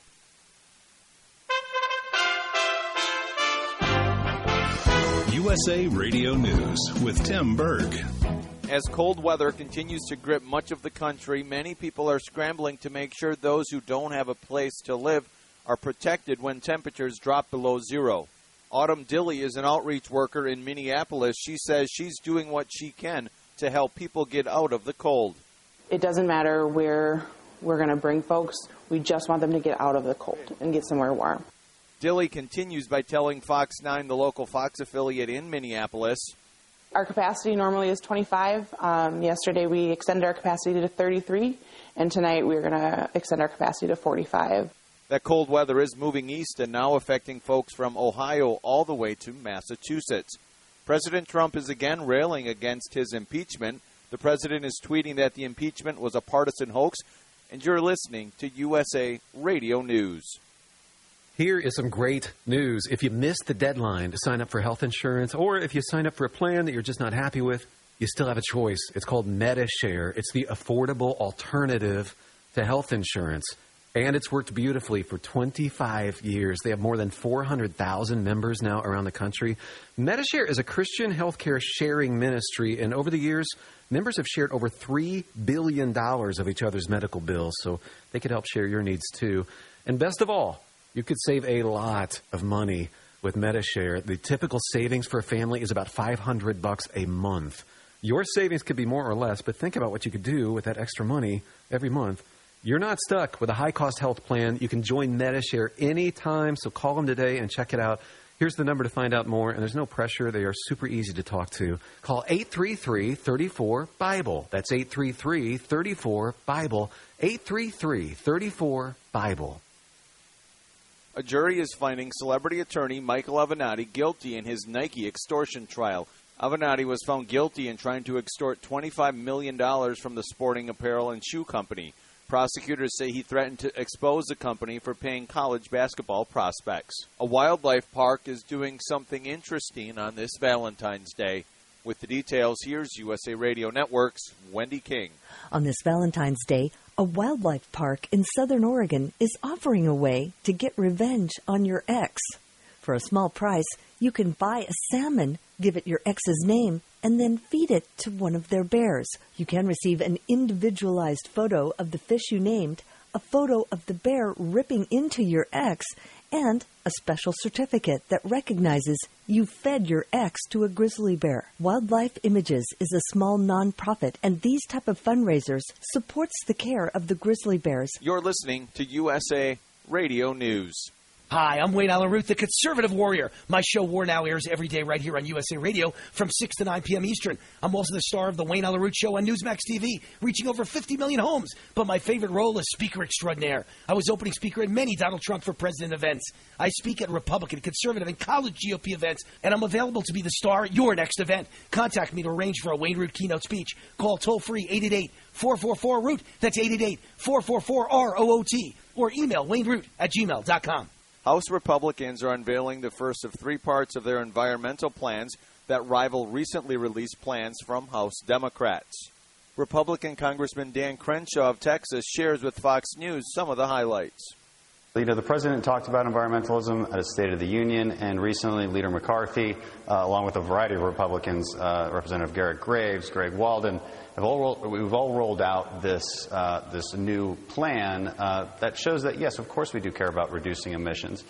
USA Radio News with Tim Berg. As cold weather continues to grip much of the country, many people are scrambling to make sure those who don't have a place to live are protected when temperatures drop below zero. Autumn Dilley is an outreach worker in Minneapolis. She says she's doing what she can to help people get out of the cold. It doesn't matter where we're going to bring folks. We just want them to get out of the cold and get somewhere warm. Dilley continues by telling Fox 9, the local Fox affiliate in Minneapolis, our capacity normally is 25. Yesterday we extended our capacity to 33, and tonight we're going to extend our capacity to 45. That cold weather is moving east and now affecting folks from Ohio all the way to Massachusetts. President Trump is again railing against his impeachment. The president is tweeting that the impeachment was a partisan hoax, and you're listening to USA Radio News. Here is some great news. If you missed the deadline to sign up for health insurance, or if you sign up for a plan that you're just not happy with, you still have a choice. It's called Medi-Share. It's the affordable alternative to health insurance. And it's worked beautifully for 25 years. They have more than 400,000 members now around the country. Medi-Share is a Christian healthcare sharing ministry, and over the years, members have shared over $3 billion of each other's medical bills, so they could help share your needs too. And best of all, you could save a lot of money with Medi-Share. The typical savings for a family is about $500 a month. Your savings could be more or less, but think about what you could do with that extra money every month. You're not stuck with a high-cost health plan. You can join Medi-Share anytime, so call them today and check it out. Here's the number to find out more, and there's no pressure. They are super easy to talk to. Call 833-34-BIBLE. That's 833-34-BIBLE. 833-34-BIBLE. A jury is finding celebrity attorney Michael Avenatti guilty in his Nike extortion trial. Avenatti was found guilty in trying to extort $25 million from the sporting apparel and shoe company. Prosecutors say he threatened to expose the company for paying college basketball prospects. A wildlife park is doing something interesting on this Valentine's Day. With the details, here's USA Radio Network's Wendy King. On this Valentine's Day, a wildlife park in Southern Oregon is offering a way to get revenge on your ex. For a small price, you can buy a salmon, give it your ex's name, and then feed it to one of their bears. You can receive an individualized photo of the fish you named, a photo of the bear ripping into your ex, and a special certificate that recognizes you fed your ex to a grizzly bear. Wildlife Images is a small nonprofit, and these type of fundraisers supports the care of the grizzly bears. You're listening to USA Radio News. Hi, I'm Wayne Allen Root, the Conservative Warrior. My show, War Now, airs every day right here on USA Radio from 6 to 9 p.m. Eastern. I'm also the star of the Wayne Allen Root Show on Newsmax TV, reaching over 50 million homes. But my favorite role is Speaker Extraordinaire. I was opening speaker at many Donald Trump for President events. I speak at Republican, Conservative, and college GOP events, and I'm available to be the star at your next event. Contact me to arrange for a Wayne Root keynote speech. Call toll-free 888-444-ROOT. That's 888-444-ROOT. Or email wayneroot@gmail.com. House Republicans are unveiling the first of three parts of their environmental plans that rival recently released plans from House Democrats. Republican Congressman Dan Crenshaw of Texas shares with Fox News some of the highlights. You know, the president talked about environmentalism at his State of the Union, and recently Leader McCarthy, along with a variety of Republicans, Representative Garrett Graves, Greg Walden, we've all rolled out this new plan that shows that, yes, of course we do care about reducing emissions.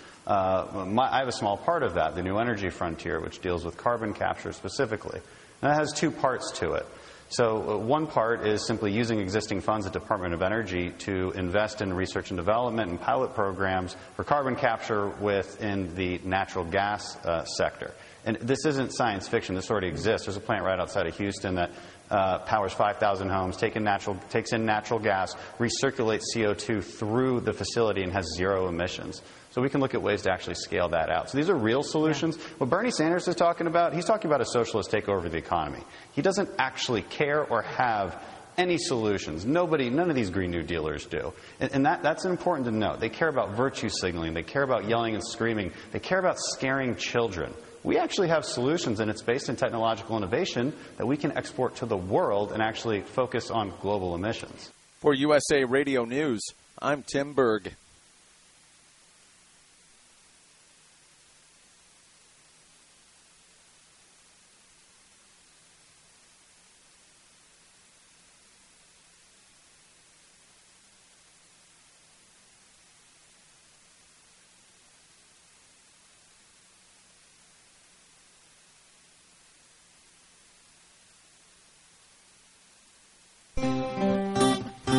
I have a small part of that, the New Energy Frontier, which deals with carbon capture specifically. And that has two parts to it. So one part is simply using existing funds at Department of Energy to invest in research and development and pilot programs for carbon capture within the natural gas sector. And this isn't science fiction. This already exists. There's a plant right outside of Houston that powers 5,000 homes, takes in natural gas, recirculates CO2 through the facility, and has zero emissions. So we can look at ways to actually scale that out. So these are real solutions. Yeah. What Bernie Sanders is talking about, he's talking about a socialist takeover of the economy. He doesn't actually care or have any solutions. None of these Green New Dealers do. And that's important to note. They care about virtue signaling. They care about yelling and screaming. They care about scaring children. We actually have solutions, and it's based in technological innovation that we can export to the world and actually focus on global emissions. For USA Radio News, I'm Tim Berg.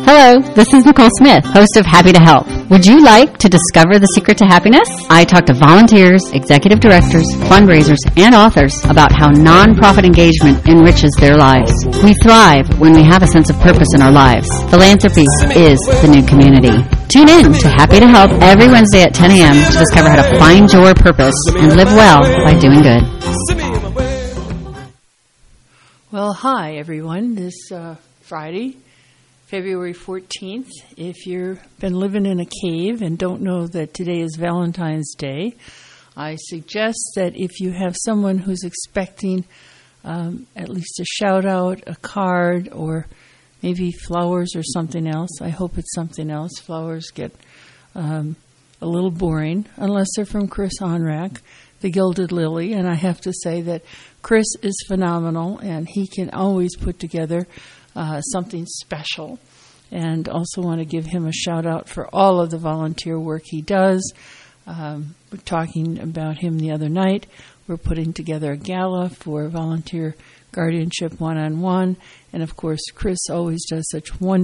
Hello, this is Nicole Smith, host of Happy to Help. Would you like to discover the secret to happiness? I talk to volunteers, executive directors, fundraisers, and authors about how nonprofit engagement enriches their lives. We thrive when we have a sense of purpose in our lives. Philanthropy is the new community. Tune in to Happy to Help every Wednesday at 10 a.m. to discover how to find your purpose and live well by doing good. Well, hi, everyone. This Friday, February 14th, if you've been living in a cave and don't know that today is Valentine's Day, I suggest that if you have someone who's expecting at least a shout-out, a card, or maybe flowers or something else. I hope it's something else. Flowers get a little boring, unless they're from Chris Honrack, the Gilded Lily. And I have to say that Chris is phenomenal, and he can always put together something special. And also want to give him a shout-out for all of the volunteer work he does. We're talking about him the other night. We're putting together a gala for volunteer guardianship one-on-one. And, of course, Chris always does such wonderful